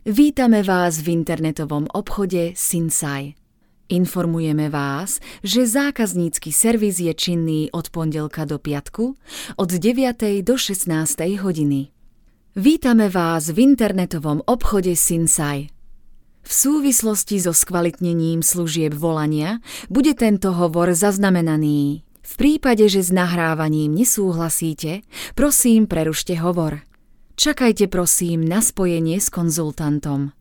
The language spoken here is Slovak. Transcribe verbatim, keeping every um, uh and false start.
Vítame vás v internetovom obchode Sinsay. Informujeme vás, že zákaznícky servis je činný od pondelka do piatku od deviatej do šestnástej hodiny. Vítame vás v internetovom obchode Sinsay. V súvislosti so skvalitnením služieb volania bude tento hovor zaznamenaný. V prípade, že s nahrávaním nesúhlasíte, prosím prerušte hovor. Čakajte prosím na spojenie s konzultantom.